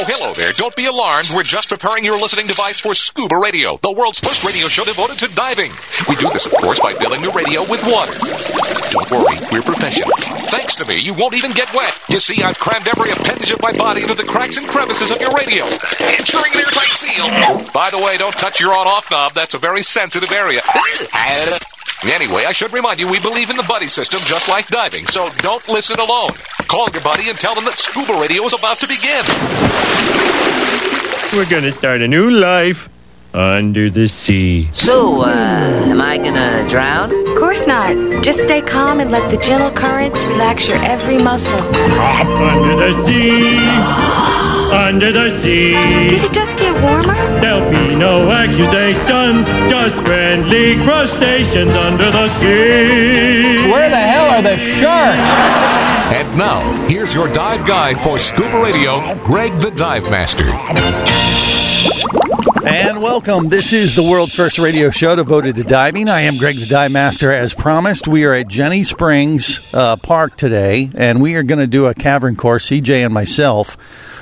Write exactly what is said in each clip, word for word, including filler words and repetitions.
Hello there. Don't be alarmed. We're just preparing your listening device for Scuba Radio, the world's first radio show devoted to diving. We do this, of course, by filling the radio with water. Don't worry, we're professionals. Thanks to me, you won't even get wet. You see, I've crammed every appendage of my body into the cracks and crevices of your radio, ensuring an airtight seal. By the way, don't touch your on-off knob. That's a very sensitive area. Anyway, I should remind you, we believe in the buddy system just like diving, so don't listen alone. Call your buddy and tell them that Scuba Radio is about to begin. We're going to start a new life under the sea. So, uh, am I gonna drown? Of course not. Just stay calm and let the gentle currents relax your every muscle. Under the sea, under the sea. Did it just get warmer? There'll be no accusations, just friendly crustaceans under the sea. Where the hell are the sharks? And now, here's your dive guide for Scuba Radio, Greg the Dive Master. And welcome. This is the world's first radio show devoted to diving. I am Greg the Dive Master. As promised, we are at Jenny Springs uh, Park today, and we are going to do a cavern course, C J and myself,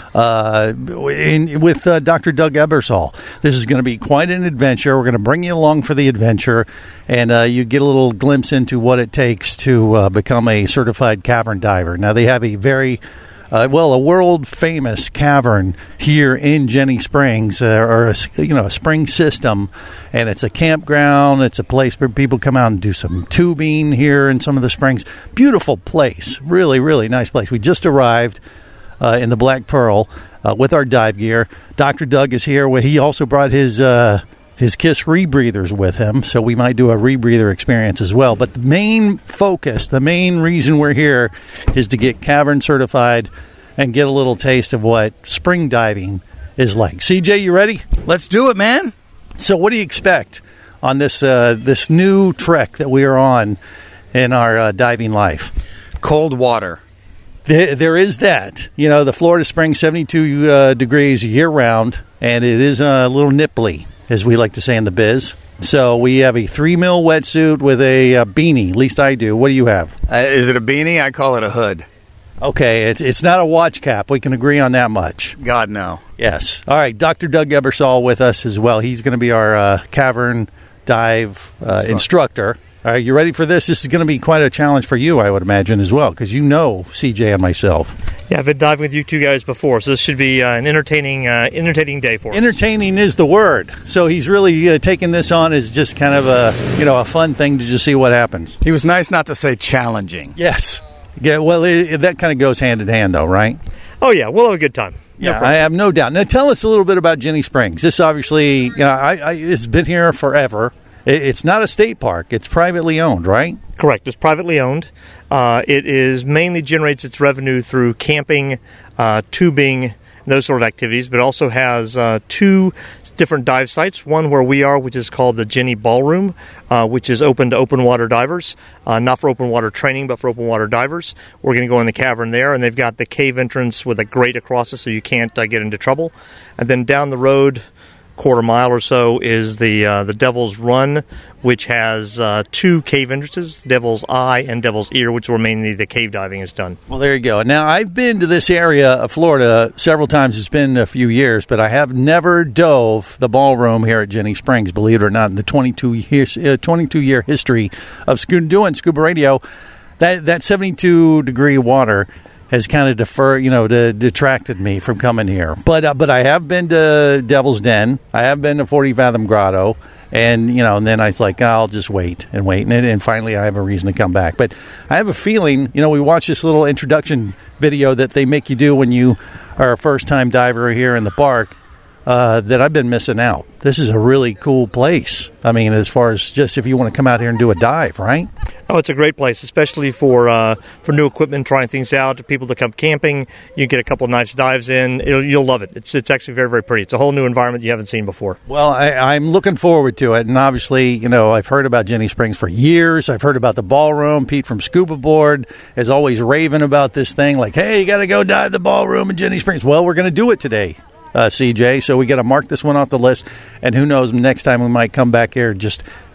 uh, in, with uh, Doctor Doug Ebersol. This is going to be quite an adventure. We're going to bring you along for the adventure, and uh, you get a little glimpse into what it takes to uh, become a certified cavern diver. Now, they have a very... Uh, well, a world-famous cavern here in Jenny Springs, uh, or a, you know, a spring system, and it's a campground. It's a place where people come out and do some tubing here in some of the springs. Beautiful place, really, really nice place. We just arrived uh, in the Black Pearl uh, with our dive gear. Doctor Doug is here. He also brought his uh, his KISS rebreathers with him, so we might do a rebreather experience as well. But the main focus, the main reason we're here is to get cavern certified and get a little taste of what spring diving is like. C J, you ready? Let's do it, man. So what do you expect on this uh, this new trek that we are on in our uh, diving life? Cold water. There, there is that. You know, the Florida Springs, seventy-two uh, degrees year-round, and it is a little nipply, as we like to say in the biz. So we have a three mil wetsuit with a, a beanie. At least I do. What do you have? Uh, is it a beanie? I call it a hood. Okay, it's it's not a watch cap. We can agree on that much. God, no. Yes. All right, Doctor Doug Ebersol with us as well. He's going to be our uh, cavern dive uh, instructor. All right, you ready for this? This is going to be quite a challenge for you, I would imagine, as well, because you know C J and myself. Yeah, I've been diving with you two guys before, so this should be uh, an entertaining uh, entertaining day for us. Entertaining is the word. So he's really uh, taking this on as just kind of a, you know, a fun thing to just see what happens. He was nice not to say challenging. Yes. Yeah, well, it, that kind of goes hand in hand, though, right? Oh, yeah, we'll have a good time. No Yeah, problem. I have no doubt. Now, tell us a little bit about Jenny Springs. This obviously, you know, I, I, it's been here forever. It, it's not a state park. It's privately owned, right? Correct. It's privately owned. Uh, it is mainly generates its revenue through camping, uh, tubing, those sort of activities, but also has uh, two different dive sites. One where we are, which is called the Jenny Ballroom, uh, which is open to open water divers, uh, not for open water training, but for open water divers. We're going to go in the cavern there, and they've got the cave entrance with a grate across it so you can't uh, get into trouble. And then down the road, quarter mile or so, is the uh, the Devil's Run, which has uh, two cave entrances, Devil's Eye and Devil's Ear, which where mainly the cave diving is done. Well, there you go. Now, I've been to this area of Florida several times. It's been a few years, but I have never dove the ballroom here at Jenny Springs, believe it or not, in the twenty-two years, uh, twenty-two year history of scuba, doing Scuba Radio. That, that seventy-two degree water has kind of defer, you know, de- detracted me from coming here. But uh, but I have been to Devil's Den. I have been to forty Fathom Grotto. And, you know, and then I was like, oh, I'll just wait and wait. And, and finally I have a reason to come back. But I have a feeling, you know, we watched this little introduction video that they make you do when you are a first-time diver here in the park, uh, that I've been missing out. This is a really cool place. I mean, as far as just if you want to come out here and do a dive, right? Oh, it's a great place, especially for uh, for new equipment, trying things out, people to come camping. You get a couple of nice dives in. It'll, you'll love it. It's it's actually very, very pretty. It's a whole new environment you haven't seen before. Well, I, I'm looking forward to it. And obviously, you know, I've heard about Jenny Springs for years. I've heard about the ballroom. Pete from Scuba Board is always raving about this thing. Like, hey, you got to go dive the ballroom in Jenny Springs. Well, we're going to do it today, uh, C J. So we got to mark this one off the list. And who knows, next time we might come back here, just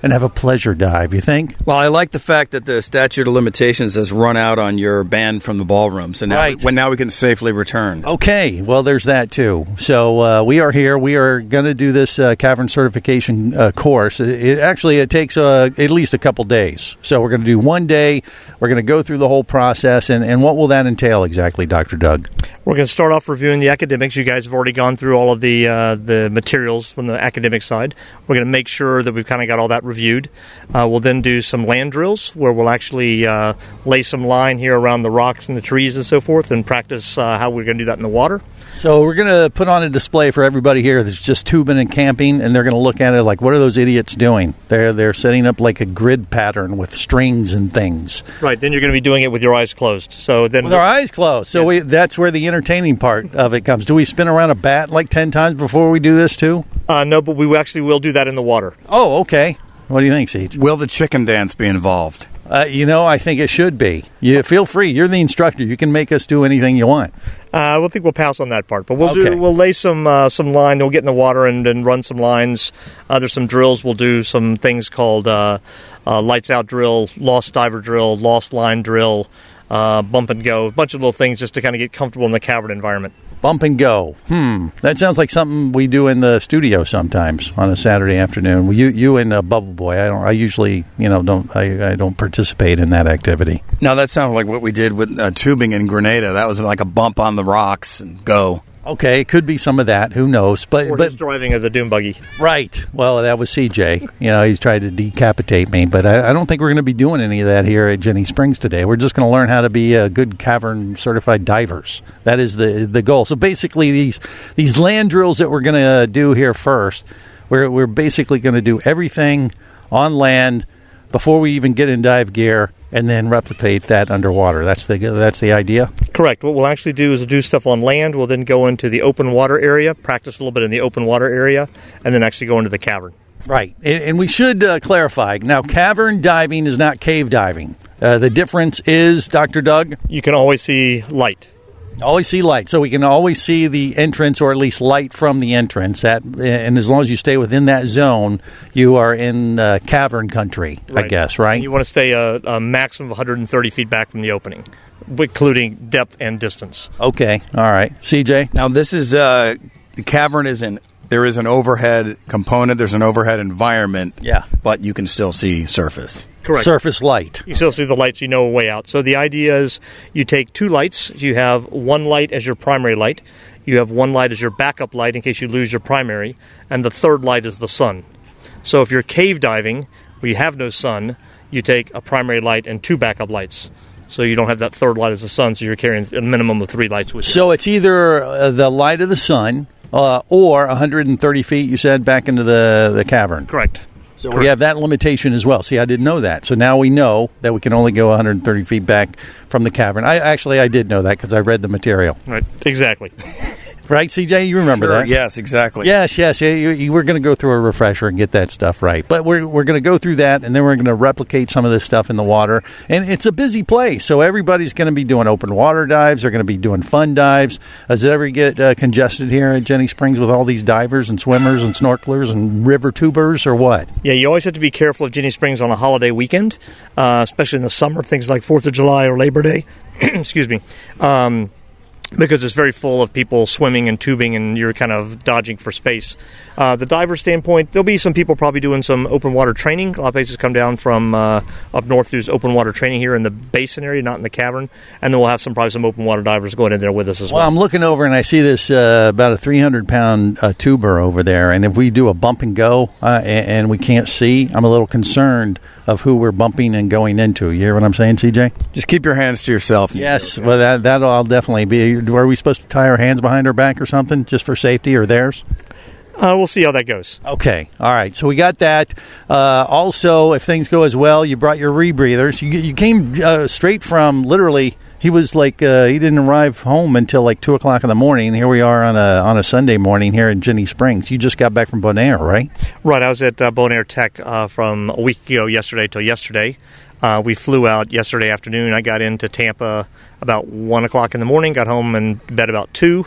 and have a pleasure dive, you think? Well, I like the fact that the statute of limitations has run out on your ban from the ballroom. So now, Right. when now we can safely return. Okay, well, there's that too. So uh, we are here. We are going to do this uh, cavern certification uh, course. It, it actually it takes uh, at least a couple days. So we're going to do one day. We're going to go through the whole process, and, and what will that entail exactly, Doctor Doug? We're going to start off reviewing the academics. You guys have already gone through all of the uh, the materials from the academic side. We're going to make sure that we've kind of got all that reviewed. Uh, we'll then do some land drills where we'll actually uh, lay some line here around the rocks and the trees and so forth and practice uh, how we're going to do that in the water. So we're going to put on a display for everybody here that's just tubing and camping, and they're going to look at it like, what are those idiots doing? They're they're setting up like a grid pattern with strings and things. Right, then you're going to be doing it with your eyes closed. So then With our eyes closed. So Yeah. we, that's where the entertaining part of it comes. Do we spin around a bat like ten times before we do this too? uh, no, but we actually will do that in the water. Oh, okay. What do you think, Siege? Will the chicken dance be involved? Uh, you know, I think it should be. You feel free. You're the instructor. You can make us do anything you want. Uh, I think we'll pass on that part, but we'll Okay. do. We'll lay some uh, some line. Then we'll get in the water and, and run some lines. Uh, there's some drills. We'll do some things called uh, uh, lights out drill, lost diver drill, lost line drill, uh, bump and go. A bunch of little things just to kind of get comfortable in the cavern environment. Bump and go. Hmm. That sounds like something we do in the studio sometimes on a Saturday afternoon. You, you and uh, Bubble Boy. I don't. I usually, you know, don't. I, I don't participate in that activity. Now, that sounded like what we did with uh, tubing in Grenada. That was like a bump on the rocks and go. Okay, it could be some of that. Who knows? But Or but his driving of the dune buggy. right. Well, that was C J. You know, he's tried to decapitate me, but I, I don't think we're going to be doing any of that here at Jenny Springs today. We're just going to learn how to be uh, good cavern certified divers. That is the the goal. So basically, these these land drills that we're going to do here first, we're we're basically going to do everything on land before we even get in dive gear, and then replicate that underwater. That's the that's the idea. Correct. What we'll actually do is do stuff on land. We'll then go into the open water area, practice a little bit in the open water area, and then actually go into the cavern. Right. And, and we should uh, clarify. Now, cavern diving is not cave diving. Uh, the difference is, Doctor Doug, You can always see light. always see light. So we can always see the entrance, or at least light from the entrance. That, and as long as you stay within that zone, you are in uh, cavern country, I Right. guess, right? And you want to stay a, a maximum of one hundred thirty feet back from the opening, including depth and distance. Okay. All right. C J? Now, this is uh, the cavern is in. There is an overhead component. There's an overhead environment. Yeah. But you can still see surface. Correct. Surface light. You still see the lights, you know, way out. So the idea is you take two lights. You have one light as your primary light. You have one light as your backup light in case you lose your primary. And the third light is the sun. So if you're cave diving, where you have no sun, you take a primary light and two backup lights. So you don't have that third light as the sun, so you're carrying a minimum of three lights with you. So it's either uh, the light of the sun uh, or one hundred thirty feet, you said, back into the, the cavern. Correct. So we have that limitation as well. See, I didn't know that. So now we know that we can only go one hundred thirty feet back from the cavern. I actually I did know that because I read the material. Right. Exactly. Right, C J? You remember Sure, that? Yes, exactly. Yes, yes. Yeah, you, you, we're going to go through a refresher and get that stuff right. But we're we're going to go through that, and then we're going to replicate some of this stuff in the water. And it's a busy place, so everybody's going to be doing open water dives. They're going to be doing fun dives. Does it ever get uh, congested here at Jenny Springs with all these divers and swimmers and snorkelers and river tubers, or what? Yeah, you always have to be careful of Jenny Springs on a holiday weekend, uh, especially in the summer, things like fourth of July or Labor Day. Excuse me. Um, because it's very full of people swimming and tubing, and you're kind of dodging for space. Uh, the diver standpoint, there'll be some people probably doing some open water training. A lot of places come down from uh, up north to do open water training here in the basin area, not in the cavern. And then we'll have some probably some open water divers going in there with us as well. Well, I'm looking over and I see this uh, about a three hundred pound uh, tuber over there. And if we do a bump and go uh, and, and we can't see, I'm a little concerned of who we're bumping and going into. You hear what I'm saying, C J? Just keep your hands to yourself. Yes. Well, that, that'll I'll definitely be. Are we supposed to tie our hands behind our back or something just for safety, or theirs? Uh, we'll see how that goes. Okay. All right. So we got that. Uh, also, if things go as well, you brought your rebreathers. You, you came uh, straight from literally. He was like uh, he didn't arrive home until like two o'clock in the morning. And here we are on a on a Sunday morning here in Jenny Springs. You just got back from Bonaire, right? Right. I was at uh, Bonaire Tech uh, from a week ago yesterday till yesterday. Uh, we flew out yesterday afternoon. I got into Tampa about one o'clock in the morning, got home in bed about two,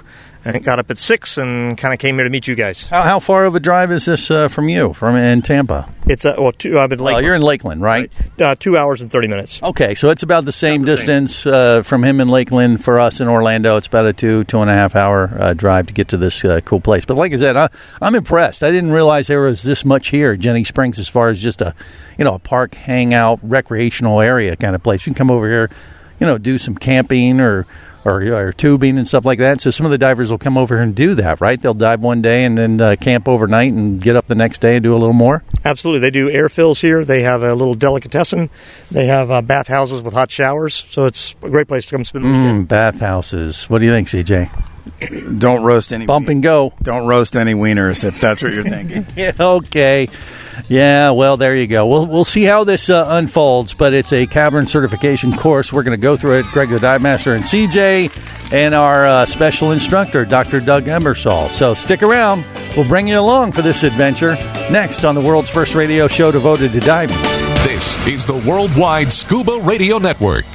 and got up at six and kind of came here to meet you guys. How, how far of a drive is this uh, from you, from in Tampa? It's uh, well, two, I'm in Lakeland. Oh, you're in Lakeland, right? right. Uh, two hours and thirty minutes. Okay, so it's about the same About the distance uh, from him in Lakeland. For us in Orlando, it's about a two, two and a half hour uh, drive to get to this uh, cool place. But like I said, I, I'm impressed. I didn't realize there was this much here at Jenny Springs as far as just a, you know, a park, hangout, recreational area kind of place. You can come over here, you know, do some camping or, or, or tubing and stuff like that. So some of the divers will come over here and do that, right? They'll dive one day and then uh, camp overnight and get up the next day and do a little more? Absolutely. They do air fills here. They have a little delicatessen. They have uh, bathhouses with hot showers. So it's a great place to come spend the weekend. Mm, bathhouses. What do you think, C J? Don't roast any. Bump and go. Don't roast any wieners if that's what you're thinking. Yeah, okay. Yeah, well, there you go. We'll we'll see how this uh, unfolds, but it's a cavern certification course. We're going to go through it. Greg the Dive Master and C J and our uh, special instructor, Doctor Doug Ebersol. So stick around. We'll bring you along for this adventure next on the world's first radio show devoted to diving. This is the Worldwide Scuba Radio Network.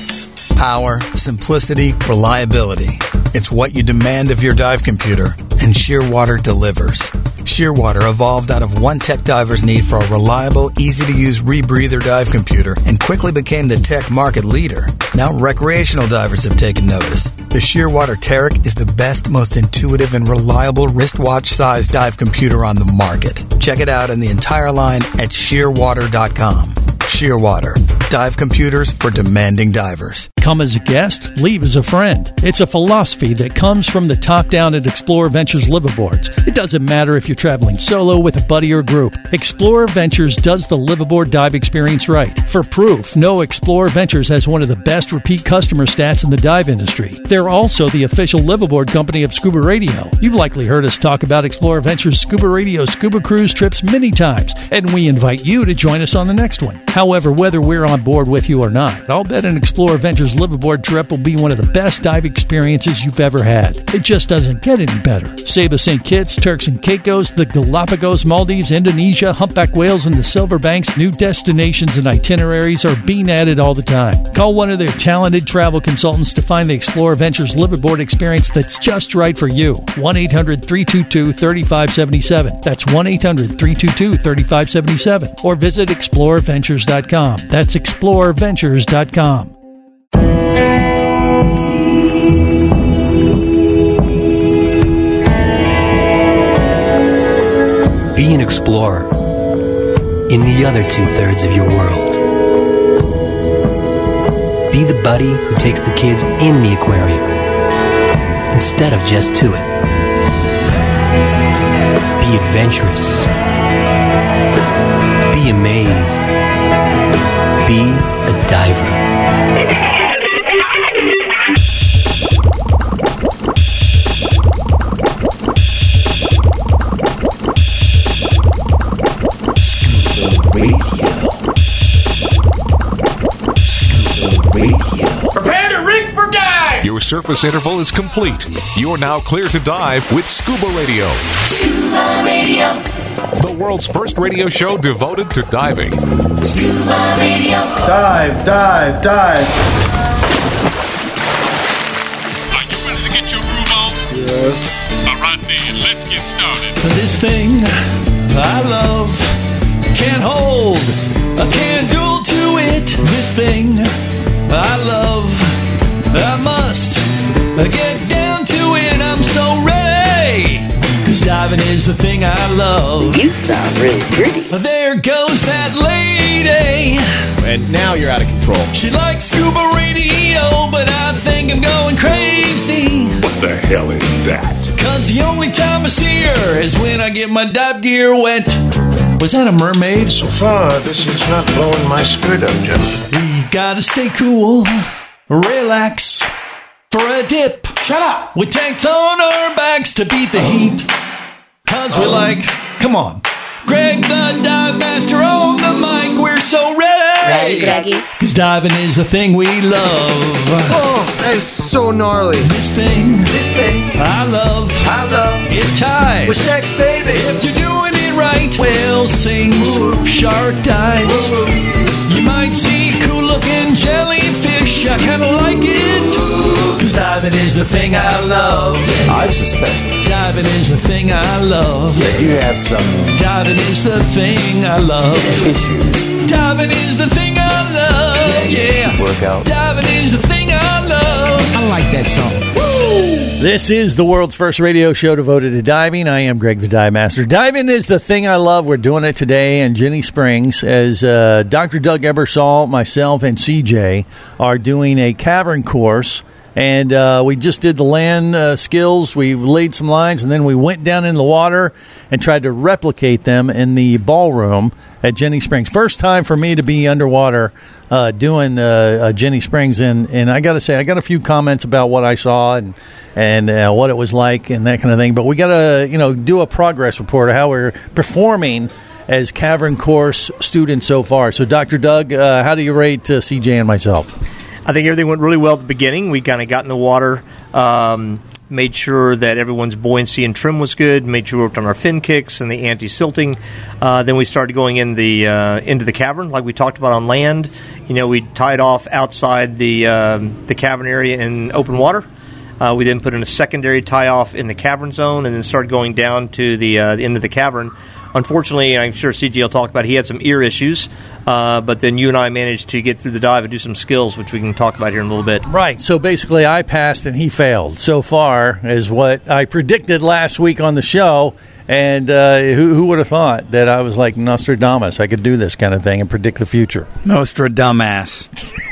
Power, simplicity, reliability. It's what you demand of your dive computer, and Shearwater delivers. Shearwater evolved out of one tech diver's need for a reliable, easy-to-use rebreather dive computer and quickly became the tech market leader. Now recreational divers have taken notice. The Shearwater Taric is the best, most intuitive, and reliable wristwatch-sized dive computer on the market. Check it out in the entire line at shearwater dot com. Shearwater. Dive computers for demanding divers. Come as a guest, leave as a friend. It's a philosophy that comes from the top down at Explorer Ventures liveaboards. It doesn't matter if you're traveling solo with a buddy or group. Explorer Ventures does the liveaboard dive experience right. For proof, know Explorer Ventures has one of the best repeat customer stats in the dive industry. They're also the official liveaboard company of Scuba Radio. You've likely heard us talk about Explorer Ventures Scuba Radio scuba cruise trips many times, and we invite you to join us on the next one. However, whether we're on board with you or not, I'll bet an Explorer Ventures liveaboard trip will be one of the best dive experiences you've ever had. It just doesn't get any better. Saba Saint Kitts, Turks and Caicos, the Galapagos, Maldives, Indonesia, humpback whales, and the Silver Banks, new destinations and itineraries are being added all the time. Call one of their talented travel consultants to find the Explorer Ventures liveaboard experience that's just right for you. one eight hundred three two two three five seven seven. That's one eight hundred three two two three five seven seven. Or visit explorer ventures dot com. That's explorer ventures dot com. Be an explorer in the other two-thirds of your world. Be the buddy who takes the kids in the aquarium instead of just to it. Be adventurous. Be amazed. Be a diver. Your surface interval is complete. You are now clear to dive with Scuba Radio. Scuba Radio. The world's first radio show devoted to diving. Scuba Radio. Dive, dive, dive. Are you ready to get your groove on? Yes. All right then, let's get started. This thing I love can't hold a candle to it. This thing I love, I must get down to it. I'm so ready, 'cause diving is the thing I love. You sound really pretty. There goes that lady. And now you're out of control. She likes Scuba Radio, but I think I'm going crazy. What the hell is that? 'Cause the only time I see her is when I get my dive gear wet. Was that a mermaid? So far, this is not blowing my skirt up, gentlemen. We gotta stay cool, relax for a dip. Shut up! With tanks on our backs to beat the heat. 'Cause we're like, come on, Greg the Dive Master on the mic, we're so ready. Ready, Greggy? 'Cause diving is a thing we love. Oh, that's so gnarly. This thing, This thing I love, I love. it ties. With sex, baby. If you're doing it right, whale sings, shark dives. You might see cool looking jellyfish, I kinda like it. 'Cause Diving is the thing I love. I suspect Diving is the thing I love. that you have some Diving is the thing I love. issues Diving is the thing I love. Yeah. to work out. Diving is the thing I love. I like that song. This is the world's first radio show devoted to diving. I am Greg the Dive Master. Diving is the thing I love. We're doing it today in Jenny Springs as uh, Doctor Doug Ebersol, myself, and C J are doing a cavern course. And uh, we just did the land uh, skills. We laid some lines, and then we went down in the water and tried to replicate them in the ballroom at Jenny Springs. First time for me to be underwater uh, doing uh, uh, Jenny Springs. And, and I got to say, I got a few comments about what I saw and and uh, what it was like and that kind of thing. But we got to, you know, do a progress report of how we're performing as cavern course students so far. So, Doctor Doug, uh, how do you rate uh, C J and myself? I think everything went really well at the beginning. We kind of got in the water, um, made sure that everyone's buoyancy and trim was good, made sure we worked on our fin kicks and the anti-silting. Uh, then we started going in the uh, into the cavern, like we talked about on land. You know, we tied off outside the um, the cavern area in open water. Uh, we then put in a secondary tie-off in the cavern zone and then started going down to the, uh, the end of the cavern. Unfortunately, I'm sure C J will talk about it, he had some ear issues, uh, but then you and I managed to get through the dive and do some skills, which we can talk about here in a little bit. Right. So basically, I passed and he failed. So far is what I predicted last week on the show. And uh, who, who would have thought that I was like Nostradamus? I could do this kind of thing and predict the future. Nostradamus.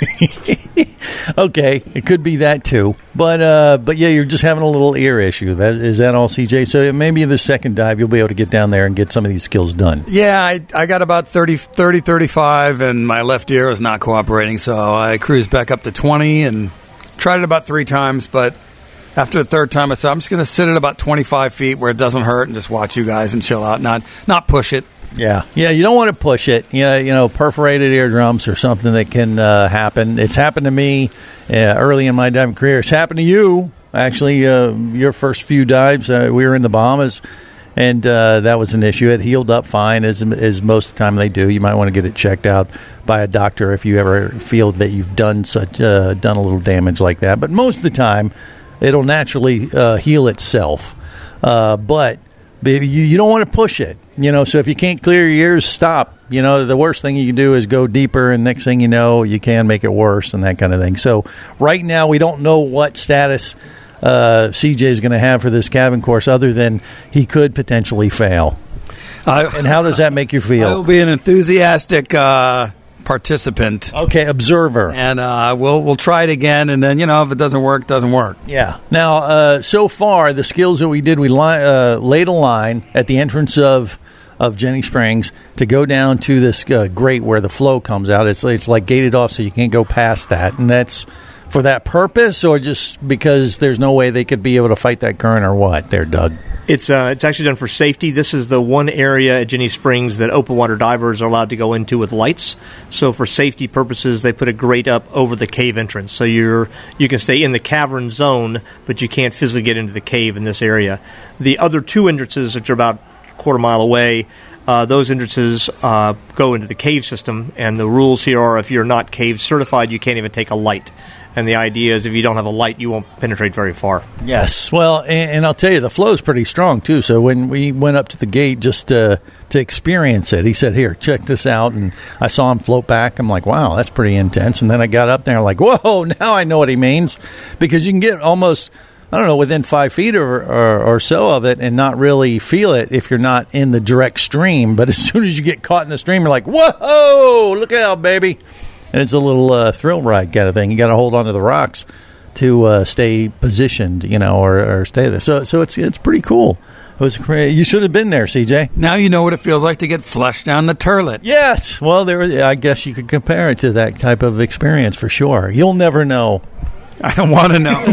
Okay, it could be that too. But uh, but yeah, you're just having a little ear issue. That is that all, C J? So maybe the second dive you'll be able to get down there and get some of these skills done. Yeah, I, I got about thirty, thirty, thirty-five, and my left ear was not cooperating, so I cruised back up to twenty and tried it about three times, but after the third time I said, I'm just going to sit at about twenty-five feet where it doesn't hurt and just watch you guys and chill out, not not push it. Yeah, yeah, you don't want to push it. You know, you know, perforated eardrums or something that can uh, happen. It's happened to me uh, early in my diving career. It's happened to you, actually. Uh, your first few dives, uh, we were in the Bahamas, and uh, that was an issue. It healed up fine, as as most of the time they do. You might want to get it checked out by a doctor if you ever feel that you've done such uh, done a little damage like that. But most of the time, it'll naturally uh, heal itself. Uh, but baby, you, you don't want to push it. You know, so if you can't clear your ears, stop. You know, the worst thing you can do is go deeper, and next thing you know, you can make it worse and that kind of thing. So right now, we don't know what status uh, C J is going to have for this cabin course other than he could potentially fail. Uh, and how does that make you feel? I will be an enthusiastic uh, participant. Okay, observer. And uh, we'll we'll try it again, and then, you know, if it doesn't work, it doesn't work. Yeah. Now, uh, so far, the skills that we did, we li- uh, laid a line at the entrance of of Jenny Springs to go down to this uh, grate where the flow comes out. It's it's like gated off, so you can't go past that. And that's for that purpose, or just because there's no way they could be able to fight that current, or what there, Doug? It's uh, it's actually done for safety. This is the one area at Jenny Springs that open water divers are allowed to go into with lights. So for safety purposes, they put a grate up over the cave entrance. So you're you can stay in the cavern zone, but you can't physically get into the cave in this area. The other two entrances, which are about a quarter mile away, uh, those entrances uh, go into the cave system. And the rules here are if you're not cave certified, you can't even take a light. And the idea is if you don't have a light, you won't penetrate very far. Yes. Well, and, and I'll tell you, the flow is pretty strong, too. So when we went up to the gate just uh, to experience it, he said, here, check this out. And I saw him float back. I'm like, wow, that's pretty intense. And then I got up there like, whoa, now I know what he means. Because you can get almost, I don't know, within five feet or, or, or so of it and not really feel it if you're not in the direct stream. But as soon as you get caught in the stream, you're like, whoa, look out, baby. And it's a little uh, thrill ride kind of thing. You got to hold on to the rocks to uh, stay positioned, you know, or, or stay there. So, so it's it's pretty cool. It was you should have been there, C J. Now you know what it feels like to get flushed down the turlet. Yes. Well, there. I guess you could compare it to that type of experience for sure. You'll never know. I don't want to know.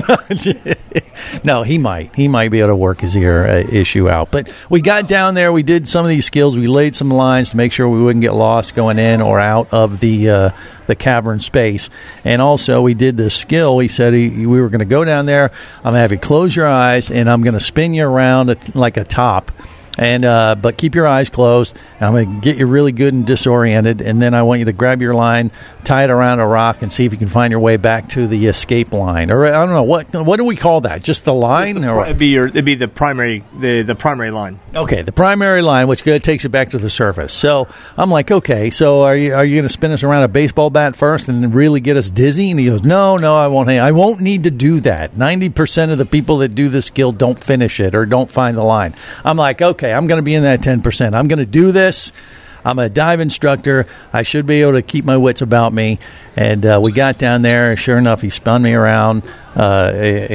No, he might. He might be able to work his ear uh, issue out. But we got down there. We did some of these skills. We laid some lines to make sure we wouldn't get lost going in or out of the uh, the cavern space. And also, we did this skill. He said he, we were going to go down there. I'm going to have you close your eyes, and I'm going to spin you around a, like a top. And uh, but keep your eyes closed. I'm going to get you really good and disoriented, and then I want you to grab your line, tie it around a rock, and see if you can find your way back to the escape line. Or I don't know what what do we call that? Just the line, the, or it'd be your it'd be the primary the, the primary line. Okay, the primary line, which good takes it back to the surface. So I'm like, okay, so are you are you going to spin us around a baseball bat first and really get us dizzy? And he goes, no, no, I won't. I won't need to do that. Ninety percent of the people that do this skill don't finish it or don't find the line. I'm like, okay. I'm going to be in that ten percent. I'm going to do this. I'm a dive instructor. I should be able to keep my wits about me. And uh, we got down there. Sure enough, he spun me around, uh,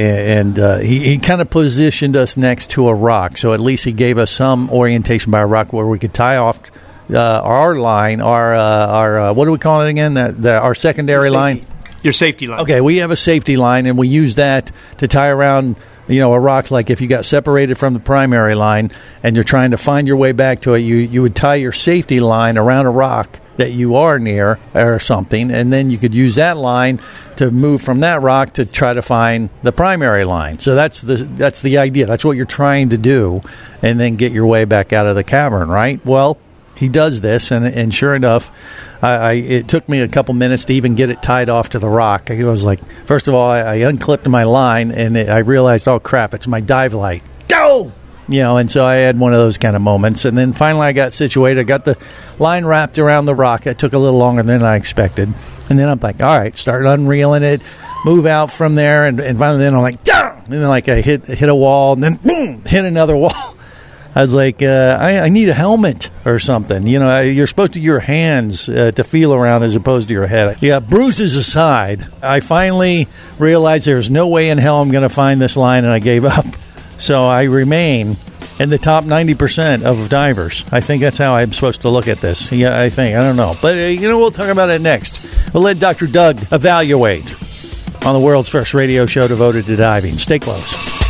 and uh, he, he kind of positioned us next to a rock. So at least he gave us some orientation by a rock where we could tie off uh, our line, our, uh, our uh, what do we call it again? That the, our secondary line? Your safety line. Okay, we have a safety line, and we use that to tie around you know, a rock. Like if you got separated from the primary line and you're trying to find your way back to it, you, you would tie your safety line around a rock that you are near or something, and then you could use that line to move from that rock to try to find the primary line. So that's the that's the idea. That's what you're trying to do, and then get your way back out of the cavern, right? Well, he does this, and, and sure enough, I, I, it took me a couple minutes to even get it tied off to the rock. I was like, first of all, I, I unclipped my line, and it, I realized, oh, crap, it's my dive light. Go! You know, and so I had one of those kind of moments. And then finally I got situated. I got the line wrapped around the rock. It took a little longer than I expected. And then I'm like, all right, start unreeling it, move out from there. And, and finally then I'm like, down! And then like I hit, hit a wall, and then boom, hit another wall. I was like, uh, I, I need a helmet or something. You know, you're supposed to use your hands uh, to feel around as opposed to your head. Yeah, bruises aside, I finally realized there's no way in hell I'm going to find this line, and I gave up. So I remain in the top ninety percent of divers. I think that's how I'm supposed to look at this. Yeah, I think. I don't know. But, uh, you know, we'll talk about it next. We'll let Doctor Doug evaluate on the world's first radio show devoted to diving. Stay close.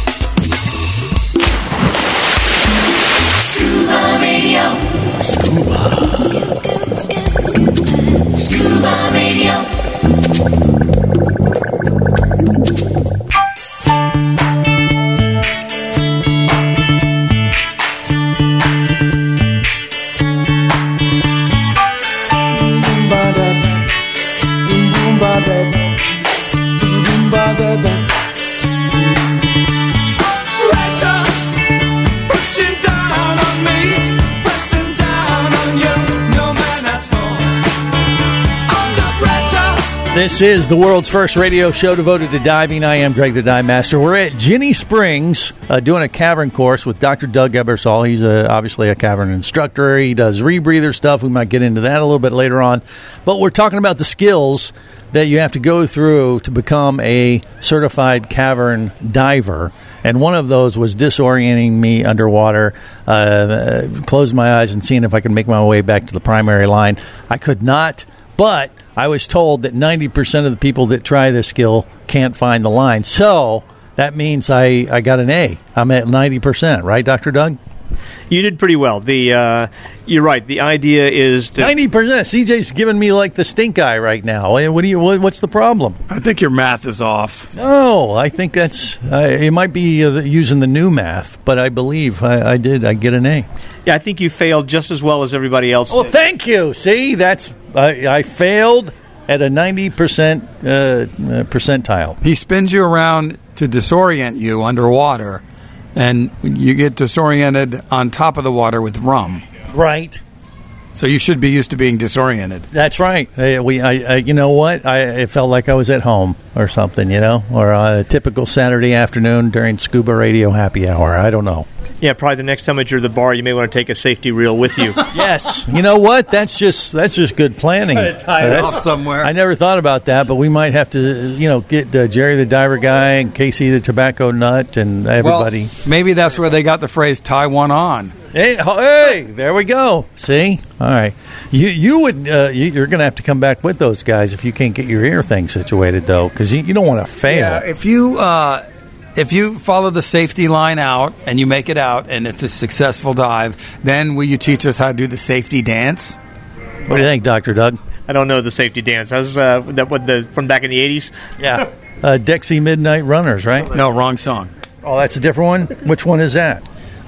Scuba Radio. Scuba. Scuba Radio. This is the world's first radio show devoted to diving. I am Greg the Dive Master. We're at Jenny Springs uh, doing a cavern course with Doctor Doug Ebersol. He's a, obviously a cavern instructor. He does rebreather stuff. We might get into that a little bit later on. But we're talking about the skills that you have to go through to become a certified cavern diver. And one of those was disorienting me underwater, uh, closing my eyes and seeing if I could make my way back to the primary line. I could not, but I was told that ninety percent of the people that try this skill can't find the line. So that means I, I got an A. I'm at ninety percent, right, Doctor Doug? You did pretty well. The uh, You're right. The idea is to... ninety percent. C J's giving me like the stink eye right now. What do you? What, what's the problem? I think your math is off. Oh, I think that's... Uh, it might be uh, using the new math, but I believe I, I did. I get an A. Yeah, I think you failed just as well as everybody else Oh, did. thank you. See, that's... I, I failed at a ninety percent uh, percentile. He spins you around to disorient you underwater, and you get disoriented on top of the water with rum. Right. So you should be used to being disoriented. That's right. Uh, we, I, I, you know what? I it felt like I was at home or something, you know, or on a typical Saturday afternoon during Scuba Radio happy hour. I don't know. Yeah, probably the next time that you're at the bar, you may want to take a safety reel with you. Yes. You know what? That's just that's just good planning. Try to tie it That's- off somewhere. I never thought about that, but we might have to, you know, get uh, Jerry the diver guy and Casey the tobacco nut and everybody. Well, maybe that's where they got the phrase "tie one on." Hey, ho- hey, there we go. See? All right. You you would uh, you, you're going to have to come back with those guys if you can't get your ear thing situated, though, because you, you don't want to fail. Yeah, if you uh, if you follow the safety line out and you make it out and it's a successful dive, then will you teach us how to do the safety dance? What do you think, Doctor Doug? I don't know the safety dance. That was uh, that what the from back in the eighties. Yeah, uh, Dexy Midnight Runners, right? No, wrong song. Oh, that's a different one. Which one is that?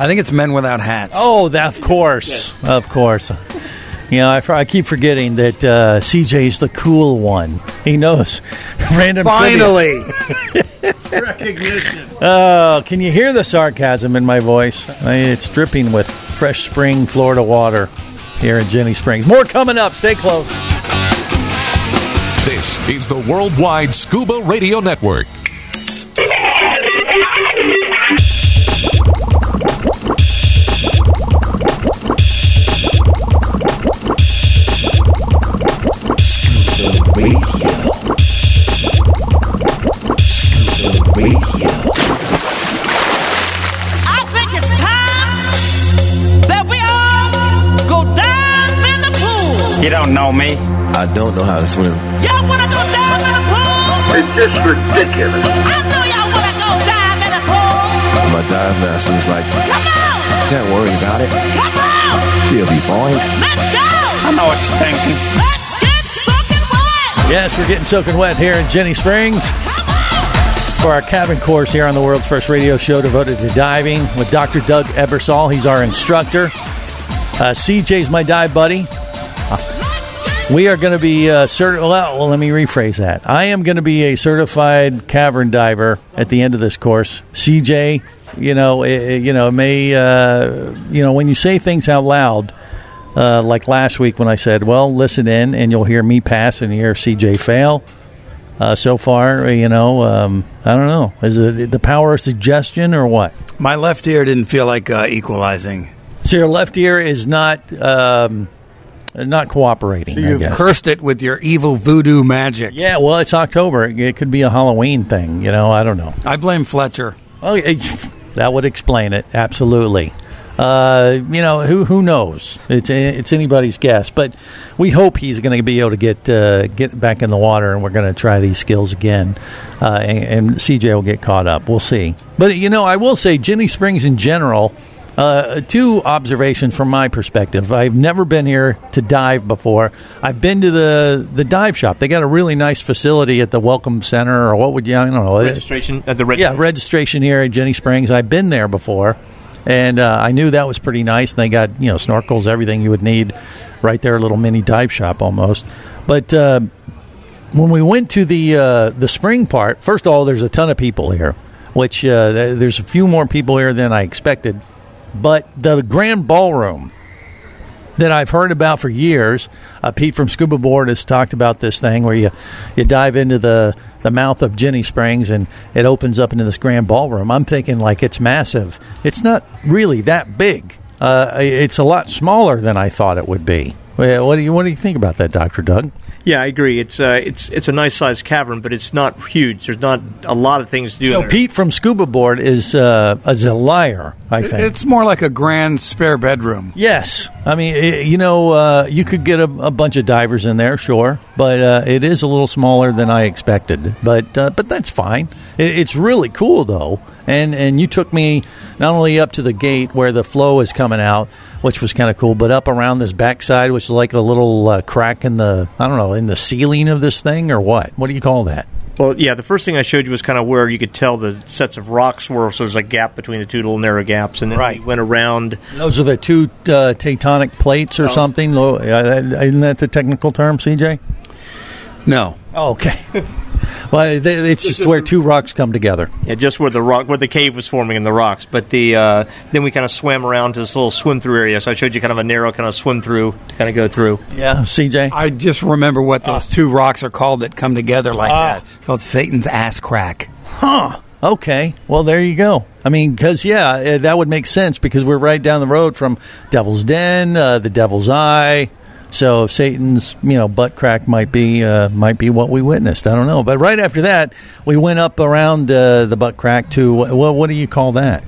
I think it's Men Without Hats. Oh, that, of course. Yes. Of course. You know, I, I keep forgetting that uh, C J's the cool one. He knows random Finally! Recognition. Oh, can you hear the sarcasm in my voice? I mean, it's dripping with fresh spring Florida water here in Jenny Springs. More coming up. Stay close. This is the Worldwide Scuba Radio Network. Radio. Scuba Radio. I think it's time that we all go dive in the pool. You don't know me. I don't know how to swim. Y'all wanna go dive in the pool? It's just ridiculous. I know y'all wanna go dive in the pool. My dive master was like, Come on! don't worry about it. Come on! You'll be fine. Let's go! I know what you're thinking. Let's get soaking wet! Yes, we're getting soaking wet here in Jenny Springs for our cabin course here on the world's first radio show devoted to diving with Doctor Doug Ebersol. He's our instructor. Uh, C J's my dive buddy. Uh, we are going to be uh, certi- well, well, let me rephrase that. I am going to be a certified cavern diver at the end of this course. C J, you know, it, you know, may uh, you know when you say things out loud. Uh, like last week when I said, well, listen in and you'll hear me pass and hear C J fail. Uh, so far, you know, um, I don't know. Is it the power of suggestion or what? My left ear didn't feel like uh, equalizing. So your left ear is not um, not cooperating. So you've cursed it with your evil voodoo magic. Yeah, well, it's October. It could be a Halloween thing. You know, I don't know. I blame Fletcher. Oh, it, that would explain it. Absolutely. Uh, you know, who who knows? It's it's anybody's guess, but we hope he's going to be able to get uh, get back in the water, and we're going to try these skills again, uh, and, and C J will get caught up. We'll see. But you know, I will say, Jenny Springs in general. Uh, two observations from my perspective. I've never been here to dive before. I've been to the the dive shop. They got a really nice facility at the Welcome Center, or what would you? I don't know. Registration at the registration. Yeah, registration here at Jenny Springs. I've been there before. And uh, I knew that was pretty nice. And they got, you know, snorkels, everything you would need right there, a little mini dive shop almost. But uh, when we went to the uh, the spring part, first of all, there's a ton of people here, which uh, there's a few more people here than I expected. But the grand ballroom that I've heard about for years, uh, Pete from Scuba Board has talked about this thing where you, you dive into the, the mouth of Jenny Springs and it opens up into this grand ballroom. I'm thinking like it's massive. It's not really that big. Uh, it's a lot smaller than I thought it would be. What do you what do you think about that, Doctor Doug? Yeah, I agree. It's uh, it's it's a nice sized cavern, but it's not huge. There's not a lot of things to do. So there. Pete from Scuba Board is uh, is a liar, I think. It's more like a grand spare bedroom. Yes, I mean it, you know uh, you could get a, a bunch of divers in there, sure, but uh, it is a little smaller than I expected. But uh, but that's fine. It, it's really cool though, and and you took me not only up to the gate where the flow is coming out, which was kind of cool, but up around this backside, which is like a little uh, crack in the, I don't know, in the ceiling of this thing, or what? What do you call that? Well, yeah, the first thing I showed you was kind of where you could tell the sets of rocks were, so there's a gap between the two little narrow gaps, and then right. we went around. Those are the two uh, tectonic plates or oh. something? Isn't that the technical term, C J? No. Oh, okay. Well, they, it's just where two rocks come together. Yeah, just where the rock, where the cave was forming in the rocks. But the uh, then we kind of swam around to this little swim through area. So I showed you kind of a narrow kind of swim through to kind of go through. Yeah, C J. I just remember what those uh, two rocks are called that come together like uh, that. It's called Satan's ass crack. Huh. Okay. Well, there you go. I mean, because yeah, that would make sense because we're right down the road from Devil's Den, uh, the Devil's Eye. So Satan's, you know, butt crack might be uh, might be what we witnessed. I don't know. But right after that, we went up around uh, the butt crack to, well, what do you call that?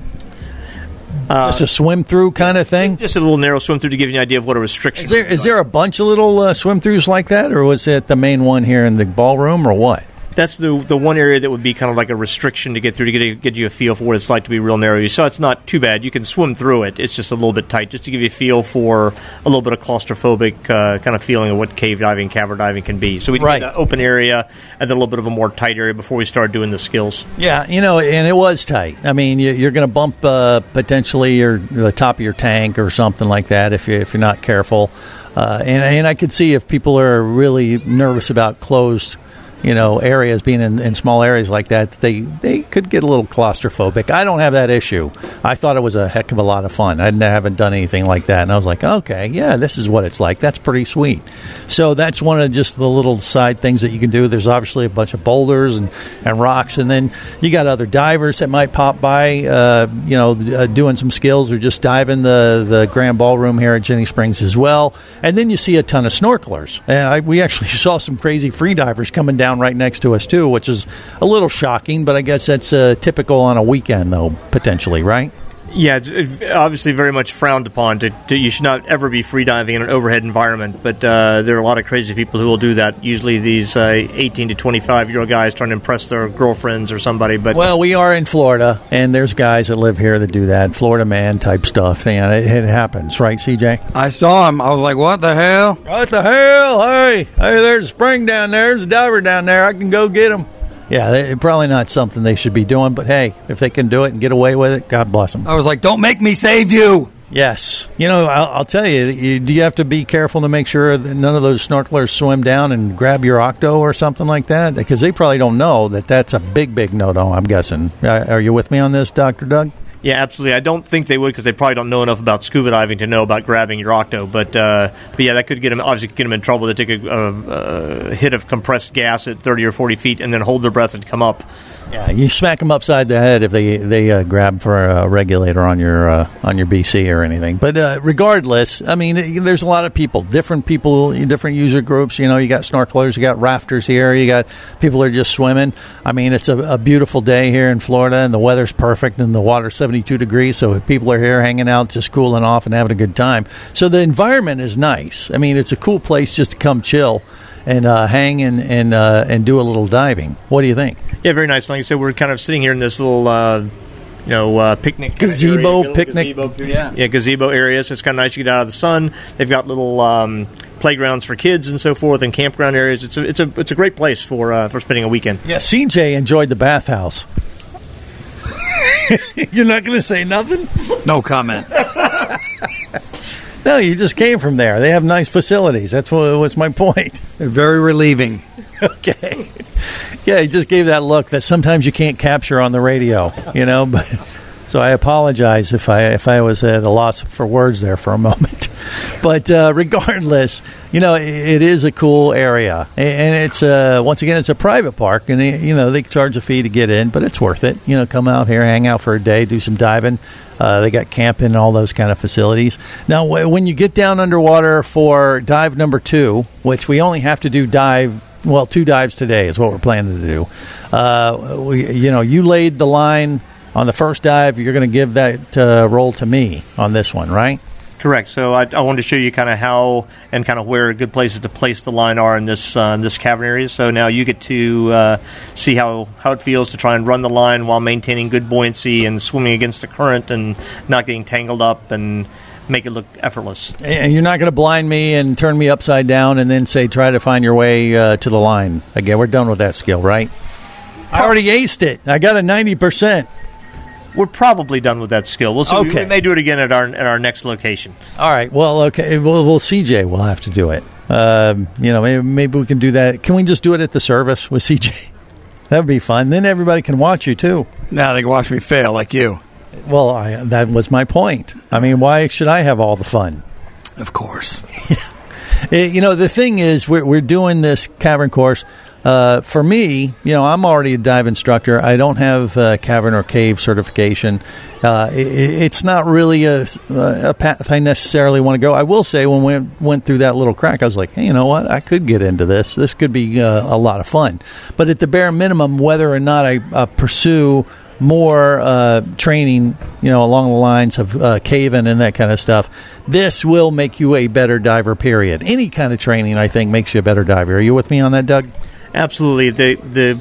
Uh, just a swim through kind of thing? Just a little narrow swim through to give you an idea of what a restriction is. There, is there a bunch of little uh, swim throughs like that, or was it the main one here in the ballroom, or what? That's the the one area that would be kind of like a restriction to get through to get a, get you a feel for what it's like to be real narrow. You saw it's not too bad. You can swim through it. It's just a little bit tight, just to give you a feel for a little bit of claustrophobic uh, kind of feeling of what cave diving, cavern diving can be. So we did Right. an open area and then a little bit of a more tight area before we started doing the skills. Yeah, you know, and it was tight. I mean, you, you're going to bump uh, potentially your the top of your tank or something like that if you if you're not careful. Uh, and and I could see if people are really nervous about closed, you know, areas, being in, in small areas like that, they, they could get a little claustrophobic. I don't have that issue. I thought it was a heck of a lot of fun. I haven't done anything like that. And I was like, okay, yeah, this is what it's like. That's pretty sweet. So that's one of just the little side things that you can do. There's obviously a bunch of boulders and, and rocks. And then you got other divers that might pop by, uh, you know, uh, doing some skills or just diving the, the Grand Ballroom here at Jenny Springs as well. And then you see a ton of snorkelers. And I, we actually saw some crazy free divers coming down right next to us too, which is a little shocking, but I guess that's uh, typical on a weekend though, potentially, right? Yeah, it's it's obviously very much frowned upon. To, to, you should not ever be free diving in an overhead environment, but uh, there are a lot of crazy people who will do that. Usually these uh, eighteen to twenty-five year old guys trying to impress their girlfriends or somebody. But well, we are in Florida, and there's guys that live here that do that, Florida man type stuff. And it, it happens, right, C J? I saw him. I was like, what the hell? What the hell? Hey, hey, there's a spring down there. There's a diver down there. I can go get him. Yeah, they, probably not something they should be doing, but hey, if they can do it and get away with it, God bless them. I was like, don't make me save you. Yes. You know, I'll, I'll tell you, you, do you have to be careful to make sure that none of those snorkelers swim down and grab your octo or something like that? Because they probably don't know that that's a big, big no-no, I'm guessing. Uh, are you with me on this, Doctor Doug? Yeah, absolutely. I don't think they would because they probably don't know enough about scuba diving to know about grabbing your octo. But, uh, but yeah, that could get them, obviously get them in trouble. They take a, a, a hit of compressed gas at thirty or forty feet and then hold their breath and come up. Yeah, you smack them upside the head if they they uh, grab for a regulator on your uh, on your B C or anything. But uh, regardless, I mean, there's a lot of people, different people, different user groups. You know, you got snorkelers, you got rafters here, you got people who are just swimming. I mean, it's a, a beautiful day here in Florida, and the weather's perfect, and the water's seventy-two degrees, so people are here hanging out, just cooling off and having a good time. So the environment is nice. I mean, it's a cool place just to come chill and uh, hang and and uh, and do a little diving. What do you think? Yeah, very nice. Like I said, we're kind of sitting here in this little, uh, you know, uh, picnic gazebo, area, picnic, gazebo, yeah, yeah, gazebo area. So it's kind of nice. You get out of the sun. They've got little um, playgrounds for kids and so forth, and campground areas. It's a it's a it's a great place for uh, for spending a weekend. Yeah, C J enjoyed the bathhouse. You're not going to say nothing? No comment. No, you just came from there. They have nice facilities. That's what was my point. They're very relieving. Okay. Yeah, he just gave that look that sometimes you can't capture on the radio, you know. But so I apologize if I if I was at a loss for words there for a moment. But uh, regardless, you know, it, it is a cool area, and it's uh, once again it's a private park, and it, you know they charge a fee to get in, but it's worth it. You know, come out here, hang out for a day, do some diving. Uh, they got camping and all those kind of facilities. Now, w- when you get down underwater for dive number two, which we only have to do dive, well, two dives today is what we're planning to do. Uh, we, you know, you laid the line on the first dive. You're going to give that uh, roll to me on this one, right? Correct. So I, I wanted to show you kind of how and kind of where good places to place the line are in this uh, in this cavern area. So now you get to uh, see how, how it feels to try and run the line while maintaining good buoyancy and swimming against the current and not getting tangled up and make it look effortless. And you're not going to blind me and turn me upside down and then say, try to find your way uh, to the line. Again, we're done with that skill, right? I already aced it. I got a ninety percent. We're probably done with that skill. We'll see. Okay. We may do it again at our at our next location. All right. Well, okay. Well, well C J will have to do it. Um, you know, maybe, maybe we can do that. Can we just do it at the service with C J? That would be fun. Then everybody can watch you, too. Now they can watch me fail like you. Well, I, that was my point. I mean, why should I have all the fun? Of course. You know, the thing is, we're, we're doing this cavern course. Uh, for me, you know, I'm already a dive instructor. I don't have uh, cavern or cave certification. Uh, it, it's not really a, a path I necessarily want to go. I will say when we went through that little crack, I was like, hey, you know what? I could get into this. This could be uh, a lot of fun. But at the bare minimum, whether or not I uh, pursue more uh, training, you know, along the lines of uh, caving and that kind of stuff, this will make you a better diver, period. Any kind of training, I think, makes you a better diver. Are you with me on that, Doug? Absolutely. The the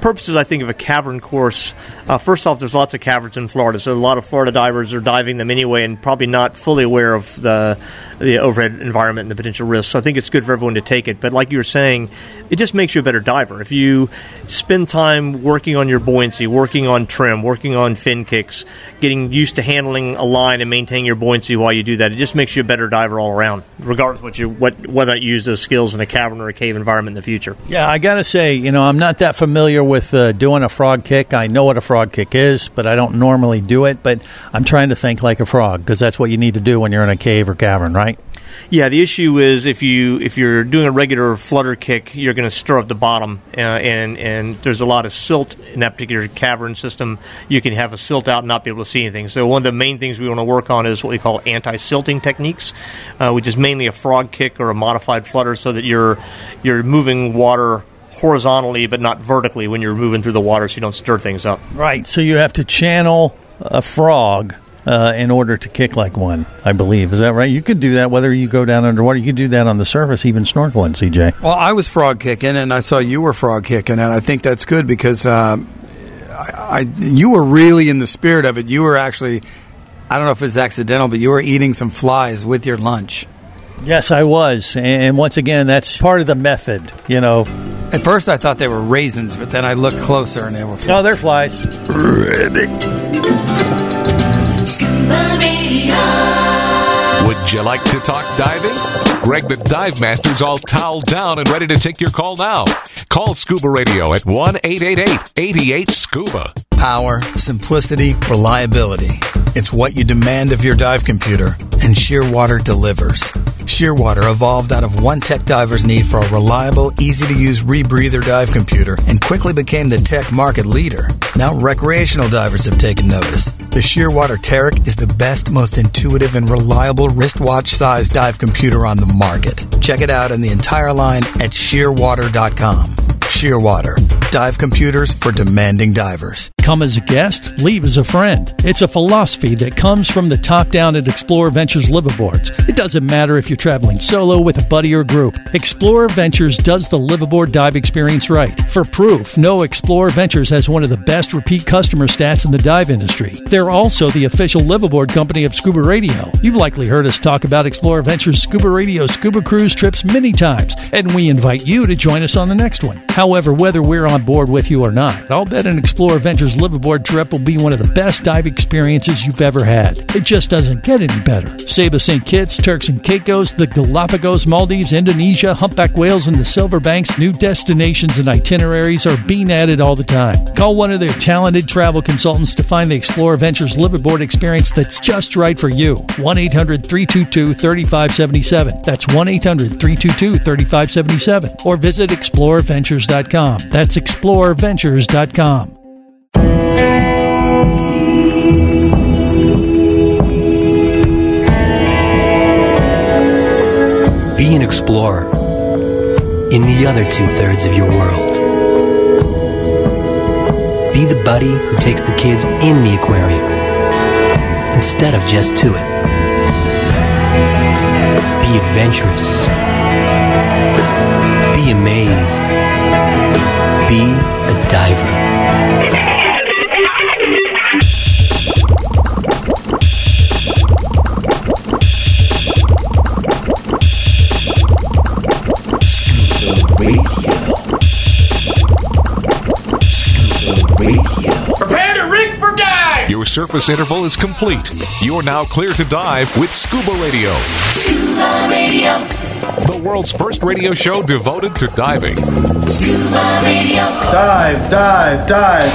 purposes, I think, of a cavern course, uh, first off, there's lots of caverns in Florida, so a lot of Florida divers are diving them anyway and probably not fully aware of the the overhead environment and the potential risks. So I think it's good for everyone to take it. But like you were saying, it just makes you a better diver. If you spend time working on your buoyancy, working on trim, working on fin kicks, getting used to handling a line and maintaining your buoyancy while you do that, it just makes you a better diver all around, regardless of what you, what, whether you use those skills in a cavern or a cave environment in the future. Yeah, I got to say, you know, I'm not that familiar with uh, doing a frog kick. I know what a frog kick is, but I don't normally do it. But I'm trying to think like a frog because that's what you need to do when you're in a cave or cavern, right? Yeah, the issue is if you if you're doing a regular flutter kick, you're going to stir up the bottom, uh, and and there's a lot of silt in that particular cavern system. You can have a silt out and not be able to see anything. So one of the main things we want to work on is what we call anti-silting techniques, uh, which is mainly a frog kick or a modified flutter, so that you're you're moving water horizontally but not vertically when you're moving through the water, so you don't stir things up. Right. So you have to channel a frog Uh, in order to kick like one, I believe. Is that right? You could do that whether you go down underwater. You could do that on the surface, even snorkeling, C J. Well, I was frog kicking, and I saw you were frog kicking, and I think that's good because um, I, I, you were really in the spirit of it. You were actually, I don't know if it's accidental, but you were eating some flies with your lunch. Yes, I was. And once again, that's part of the method, you know. At first, I thought they were raisins, but then I looked closer, and they were flies. No, they're flies. Scuba Radio. Would you like to talk diving? Greg the Dive Master's all toweled down and ready to take your call now. Call Scuba Radio at one eight eight eight, eight eight, SCUBA. Power, simplicity, reliability. It's what you demand of your dive computer, and Shearwater delivers. Shearwater evolved out of one tech diver's need for a reliable, easy-to-use rebreather dive computer and quickly became the tech market leader. Now recreational divers have taken notice. The Shearwater Taric is the best, most intuitive, and reliable wristwatch-sized dive computer on the market. Check it out in the entire line at shearwater dot com. Shearwater. Dive computers for demanding divers. Come as a guest, leave as a friend. It's a philosophy that comes from the top down at Explorer Ventures liveaboards. It doesn't matter if you're traveling solo, with a buddy, or group. Explorer Ventures does the liveaboard dive experience right. For proof, know Explorer Ventures has one of the best repeat customer stats in the dive industry. They're also the official liveaboard company of Scuba Radio. You've likely heard us talk about Explorer Ventures Scuba Radio scuba cruise trips many times, and we invite you to join us on the next one. However, whether we're on board with you or not, I'll bet an Explorer Ventures liveaboard trip will be one of the best dive experiences you've ever had. It just doesn't get any better. Saba Saint Kitts, Turks and Caicos, the Galapagos, Maldives, Indonesia, humpback whales, and the Silver Banks, new destinations and itineraries are being added all the time. Call one of their talented travel consultants to find the Explorer Ventures liveaboard experience that's just right for you. one eight hundred, three two two, three five seven seven. That's one eight hundred, three two two, three five seven seven. Or visit explorer ventures dot com. That's explorer ventures dot com. Be an explorer in the other two-thirds of your world. Be the buddy who takes the kids in the aquarium instead of just to it. Be adventurous. Be amazed. Be a diver. Prepare to rig for dive! Your surface interval is complete. You're now clear to dive with Scuba Radio. Scuba Radio. The world's first radio show devoted to diving. Scuba Radio. Dive, dive, dive.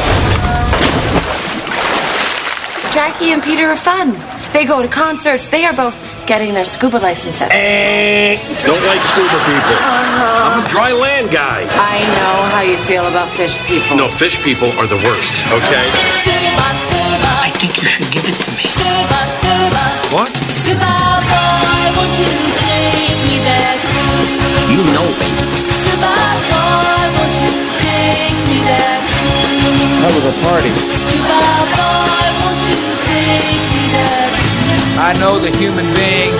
Jackie and Peter are fun. They go to concerts. They are both getting their scuba licenses. Eh, don't like scuba people. Uh-huh. I'm a dry land guy. I know how you feel about fish people. No, fish people are the worst, okay? Scuba, scuba. I think you should give it to me. Scuba, scuba. What? Scuba boy, won't you take me there too? You know, baby. Scuba boy, won't you take me there too? That was a party. Scuba boy, won't you take me there too? I know the human being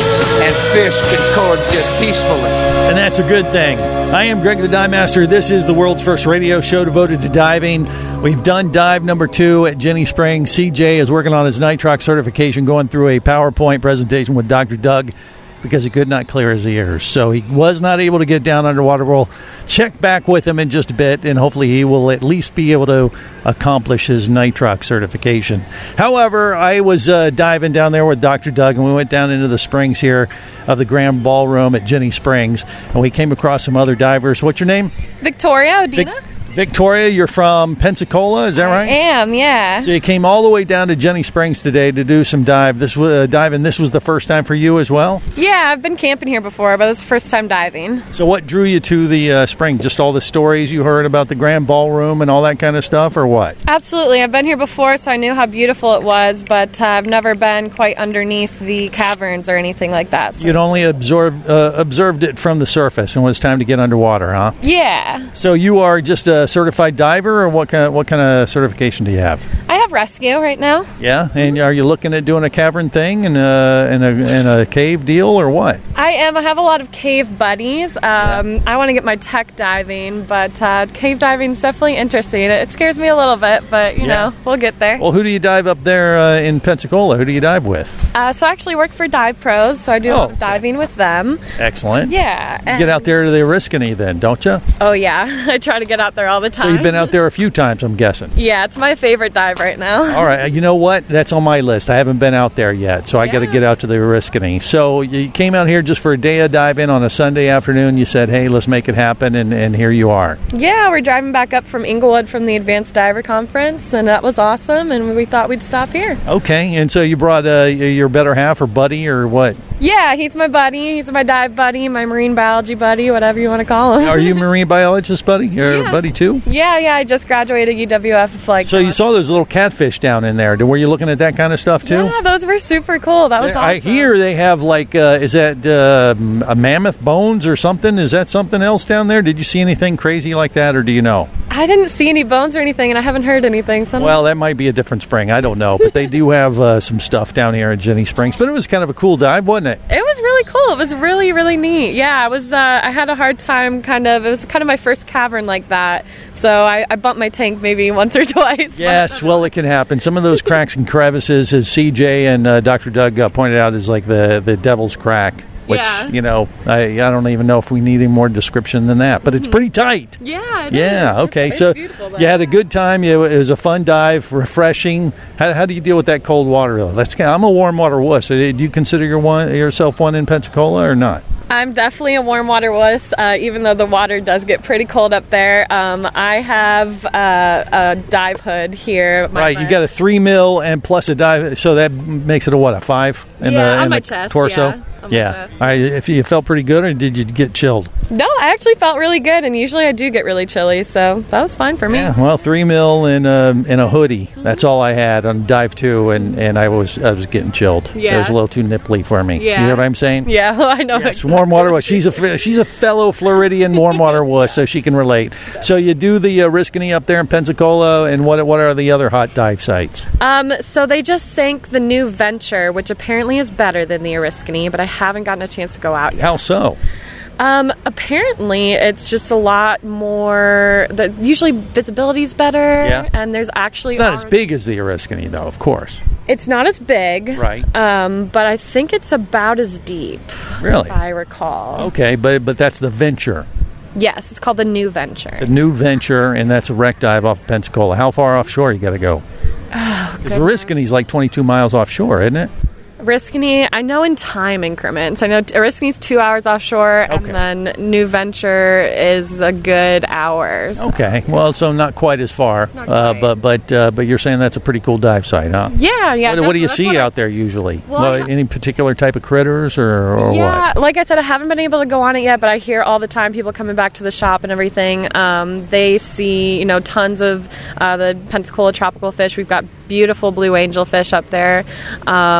and fish can coexist peacefully. And that's a good thing. I am Greg the Dive Master. This is the world's first radio show devoted to diving. We've done dive number two at Jenny Springs. C J is working on his nitrox certification, going through a PowerPoint presentation with Doctor Doug because he could not clear his ears. So he was not able to get down underwater. We'll check back with him in just a bit, and hopefully he will at least be able to accomplish his nitrox certification. However, I was uh, diving down there with Doctor Doug, and we went down into the springs here of the Grand Ballroom at Jenny Springs, and we came across some other divers. What's your name? Victoria Odina. Vic- Victoria, you're from Pensacola, is that right? I am, yeah. So you came all the way down to Jenny Springs today to do some dive. This was uh, diving. This was the first time for you as well? Yeah, I've been camping here before, but it's the first time diving. So what drew you to the uh, spring? Just all the stories you heard about the Grand Ballroom and all that kind of stuff, or what? Absolutely. I've been here before, so I knew how beautiful it was, but uh, I've never been quite underneath the caverns or anything like that. So. You'd only absorbed, uh, observed it from the surface, and it was time to get underwater, huh? Yeah. So you are just a certified diver, or what kind of, what kind of certification do you have? I have rescue right now. Yeah, and are you looking at doing a cavern thing and a, and a, and a cave deal, or what? I am. I have a lot of cave buddies. Um, yeah. I want to get my tech diving, but uh, cave diving is definitely interesting. It, it scares me a little bit, but, you yeah. know, we'll get there. Well, who do you dive up there uh, in Pensacola? Who do you dive with? Uh, so I actually work for Dive Pros, so I do oh, a lot of diving with them. Excellent. Yeah. You get out there to the Oriskany then, don't you? Oh, yeah. I try to get out there all the time. So you've been out there a few times, I'm guessing. Yeah, it's my favorite dive right now. All right. You know what? That's on my list. I haven't been out there yet, so I yeah. got to get out to the Oriskany. So you came out here just for a day of diving on a Sunday afternoon. You said, hey, let's make it happen, and, and here you are. Yeah, we're driving back up from Inglewood from the Advanced Diver Conference, and that was awesome, and we thought we'd stop here. Okay, and so you brought uh, your better half or buddy or what? Yeah, he's my buddy. He's my dive buddy, my marine biology buddy, whatever you want to call him. Are you a marine biologist buddy? You're yeah. a buddy too? Yeah, yeah, I just graduated U W F. Like, so you saw those little catfish down in there. Were you looking at that kind of stuff too? Yeah, those were super cool. That was awesome. I hear they have like, uh, is that uh, a mammoth bones or something? Is that something else down there? Did you see anything crazy like that, or do you know? I didn't see any bones or anything, and I haven't heard anything. So well, that might be a different spring. I don't know. But they do have uh, some stuff down here at Jenny Springs. But it was kind of a cool dive, wasn't it? It was really cool. It was really, really neat. Yeah, it was. Uh, I had a hard time kind of, it was kind of my first cavern like that. So I, I bumped my tank maybe once or twice. Yes, well, it can happen. Some of those cracks and crevices, as C J and uh, Doctor Doug uh, pointed out, is like the, the devil's crack. Which, yeah. you know, I, I don't even know if we need any more description than that. But it's pretty tight. Yeah, it Yeah, is. okay. It's so beautiful, you had a good time. You, it was a fun dive, refreshing. How, how do you deal with that cold water, though? That's kind of, I'm a warm water wuss. So do you consider your one, yourself one in Pensacola or not? I'm definitely a warm water wuss, uh, even though the water does get pretty cold up there. Um, I have uh, a dive hood here. My right, butt. you got a three mil and plus a dive, so that makes it a what, a five? In yeah, the, on in my the chest, torso? yeah. On yeah. my chest. All right, if you felt pretty good, or did you get chilled? No, I actually felt really good, and usually I do get really chilly, so that was fine for me. Yeah, well, three mil in a, in a hoodie. Mm-hmm. That's all I had on dive two, and, and I was I was getting chilled. Yeah. It was a little too nipply for me. Yeah. You hear what I'm saying? Yeah, I know. Yes, warm water wuss. She's a she's a fellow Floridian warm water wuss, so she can relate. So you do the uh, Oriskany up there in Pensacola, and what what are the other hot dive sites? Um, so they just sank the new Venture, which apparently is better than the Oriskany, but I haven't gotten a chance to go out yet. How so? Um, apparently, it's just a lot more. The, usually, visibility is better, yeah. and there's actually it's not as big as the Oriskany, though. Of course, it's not as big, right? Um, but I think it's about as deep. Really, if I recall. Okay, but but that's the Venture. Yes, it's called the New Venture. The New Venture, and that's a wreck dive off of Pensacola. How far offshore you got to go? Oh, because Oriskany's like twenty-two miles offshore, isn't it? Oriskany, I know in time increments. I know Oriskany's two hours offshore, okay. and then New Venture is a good hour. So. Okay, well, so not quite as far, Not uh, quite. but but uh, but you're saying that's a pretty cool dive site, huh? Yeah, yeah. What, what do you that's see what I- out there usually? Well, Well, I ha- any particular type of critters or, or yeah, what? like I said, I haven't been able to go on it yet, but I hear all the time people coming back to the shop and everything. Um, they see, you know, tons of uh, the Pensacola tropical fish. We've got beautiful blue angel fish up there, um, and I've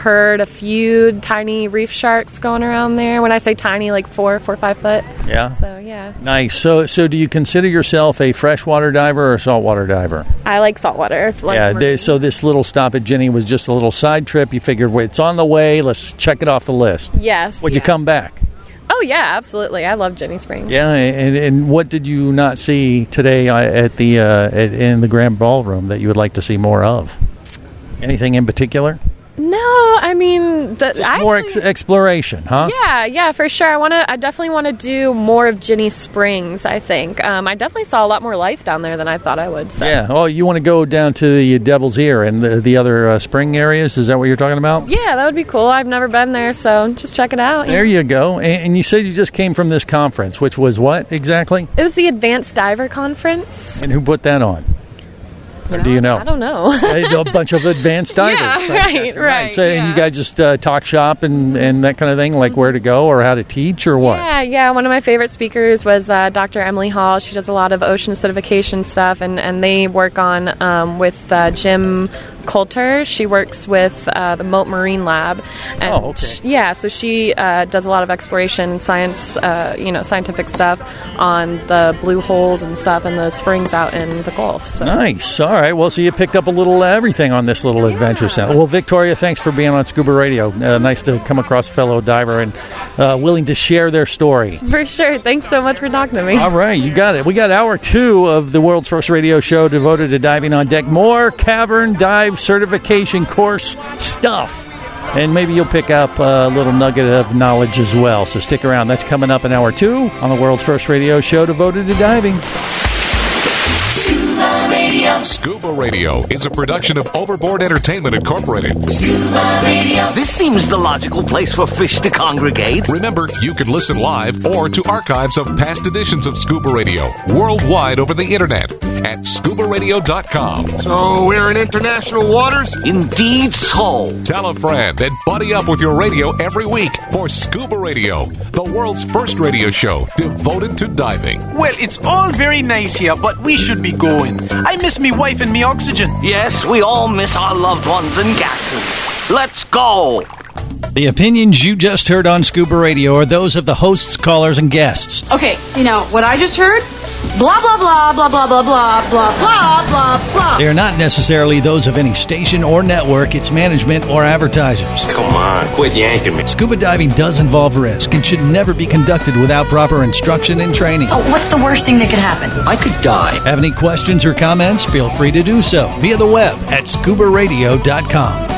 heard a few tiny reef sharks going around there. When I say tiny, like four, four, five foot. Yeah. So yeah. Nice. So, so do you consider yourself a freshwater diver or a saltwater diver? I like saltwater. Like yeah. They, so this little stop at Jenny was just a little side trip. You figured, well, it's on the way. Let's check it off the list. Yes. Would yeah. you come back? Oh yeah, absolutely. I love Jenny Springs. Yeah, and, and what did you not see today at the uh, at, in the Grand Ballroom that you would like to see more of? Anything in particular? No, I mean, the, Just I more actually, ex- exploration, huh? Yeah, yeah, for sure. I want to. I definitely want to do more of Jenny Springs. I think um, I definitely saw a lot more life down there than I thought I would. So. Yeah. Oh, you want to go down to the Devil's Ear and the, the other uh, spring areas? Is that what you're talking about? Yeah, that would be cool. I've never been there, so just check it out. There you go. And, and you said you just came from this conference, which was what exactly? It was the Advanced Diver Conference. And who put that on? Or do you know? I don't know. A bunch of advanced divers. Yeah, right, right. So, yeah. And you guys just uh, talk shop and, and that kind of thing, like where to go or how to teach or what? Yeah, yeah. One of my favorite speakers was uh, Doctor Emily Hall. She does a lot of ocean acidification stuff, and, and they work on um, with uh, Jim Coulter. She works with uh, the Moat Marine Lab. And oh, okay. She, yeah, so she uh, does a lot of exploration, science, uh, you know, scientific stuff on the blue holes and stuff and the springs out in the Gulf. So. Nice. All right. Well, so you picked up a little everything on this little yeah. adventure center. Well, Victoria, thanks for being on Scuba Radio. Uh, nice to come across a fellow diver and uh, willing to share their story. For sure. Thanks so much for talking to me. All right. You got it. We got hour two of the world's first radio show devoted to diving on deck. More cavern dive certification course stuff. And maybe you'll pick up a little nugget of knowledge as well. So stick around. That's coming up in hour two on the world's first radio show devoted to diving. Scuba Radio. Scuba Radio is a production of Overboard Entertainment Incorporated. Scuba Radio. This seems the logical place for fish to congregate. Remember, you can listen live or to archives of past editions of Scuba Radio worldwide over the internet at scuba radio dot com. So we're in international waters? Indeed so. Tell a friend and buddy up with your radio every week for Scuba Radio, the world's first radio show devoted to diving. Well, it's all very nice here, but we should be going. I miss me wife and me oxygen. Yes, we all miss our loved ones and gases. Let's go. The opinions you just heard on Scuba Radio are those of the hosts, callers, and guests. Okay, you know, what I just heard? Blah, blah, blah, blah, blah, blah, blah, blah, blah, blah, blah. They are not necessarily those of any station or network, its management, or advertisers. Come on, quit yanking me. Scuba diving does involve risk and should never be conducted without proper instruction and training. Oh, what's the worst thing that could happen? I could die. Have any questions or comments? Feel free to do so via the web at scuba radio dot com.